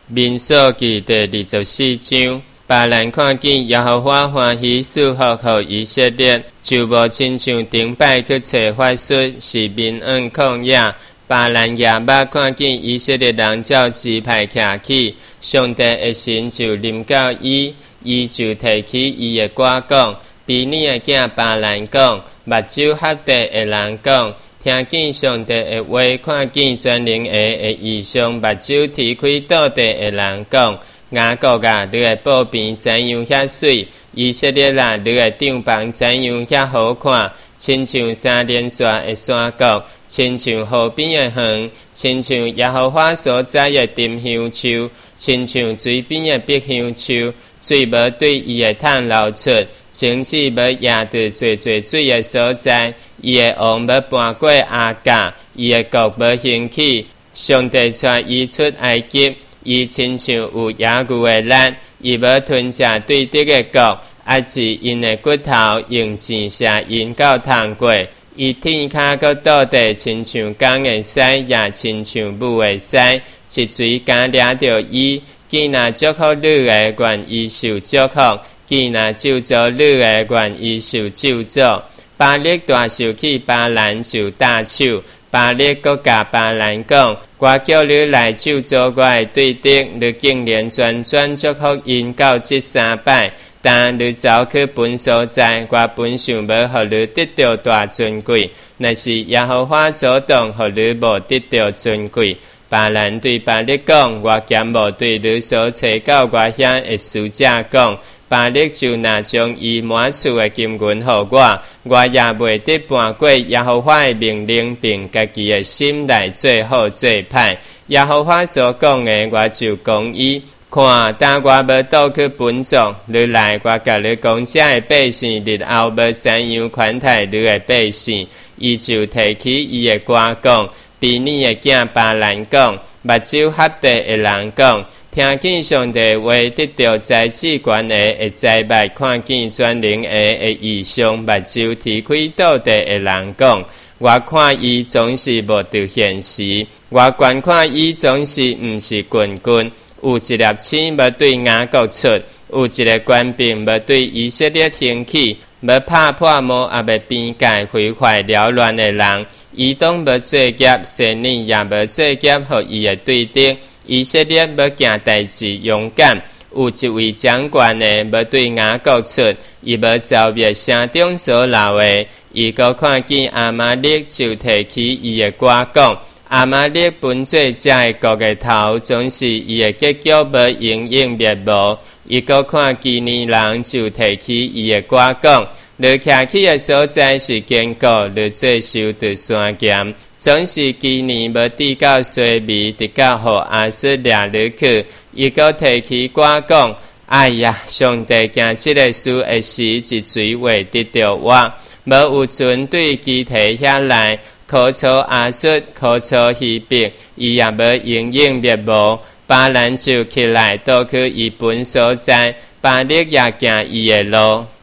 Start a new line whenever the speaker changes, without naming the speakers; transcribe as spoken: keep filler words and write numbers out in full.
民数記第二十四章，巴蘭看見耶和華歡喜賜福予以色列，就無親像頂擺去找法術，是明暗曠野。巴蘭耶巴看見以色列人照支派徛起，上帝的神就臨到伊，伊就提起伊的歌講，比尼的囝巴蘭講，目睭合地的人講。聽見上帝的話，看見全能的的異象，目睭提開倒地的人講：雅各啊，你的布邊怎樣遐水？以色列啊，你的帳篷怎樣遐好看？親像三連線的山谷，親像河邊的園，親像耶和華所栽的沉香樹，親像水邊的碧香樹，水無對伊的桶流出，種子無壓得濟濟水的所在。伊的王要搬過亞甲，伊的國要興起。上帝帶伊出埃及，伊親像有野牛的力，伊要吞食對敵的國，壓制因的骨頭，用箭射因到通過。伊天骹閣倒地，親像公的屎，也親像母的屎，一水敢掠着伊。既若祝福女的，願伊受祝福；既若咒詛女的，願伊受咒詛。巴力大受起巴蘭就打手，巴力閣甲巴蘭講：我叫你來咒詛我的對敵，你竟然全全祝福因到這三擺，但你走去本所在，我本想要予你得到大尊貴，若是耶和華主動予你無得到尊貴。巴蘭對巴力講：我兼無對你所找到我遐的使者講。巴力就拿將伊滿厝的金銀予我，我也袂得搬過耶和華的命令，並家己的心內做好做歹。耶和華所講的，我就講伊。看，但我要倒去本族，你來，我甲你講，這的百姓日後要怎樣款待你的百姓。伊就提起伊的歌講，比你的囝巴蘭講，目睭合地的人講。聽見上帝話，得到在至權的會知捌，看見全能的會異象，目睭提開倒地的人講：我看伊總是無得現時，我觀看伊總是毋是君君。有一粒星要對雅各出，有一個權柄要對以色列興起，要拍破摩押的邊界，毀壞擾亂的人。伊當要做業，神呢也要做業，予伊的對敵。以色列要行代志勇敢，有一位掌權的要對雅各出，伊要照滅城中所留的。伊閣看見亞瑪力，就提起伊的歌講：亞瑪力本做這個國的頭，總是伊的結局要永永滅無。伊閣看基尼人，就提起伊的歌講：你徛起的所在是堅固，你做守着山岩。總是基尼要抵到衰微，直到予亞述掠入去。伊閣提起歌講：哎呀，上帝驚這個事的時，一水會得到我，無有船對基提遐來，考察亞述，考察希伯，伊也要永永滅無。巴蘭就起來，倒去伊本所在，巴力也行伊的路。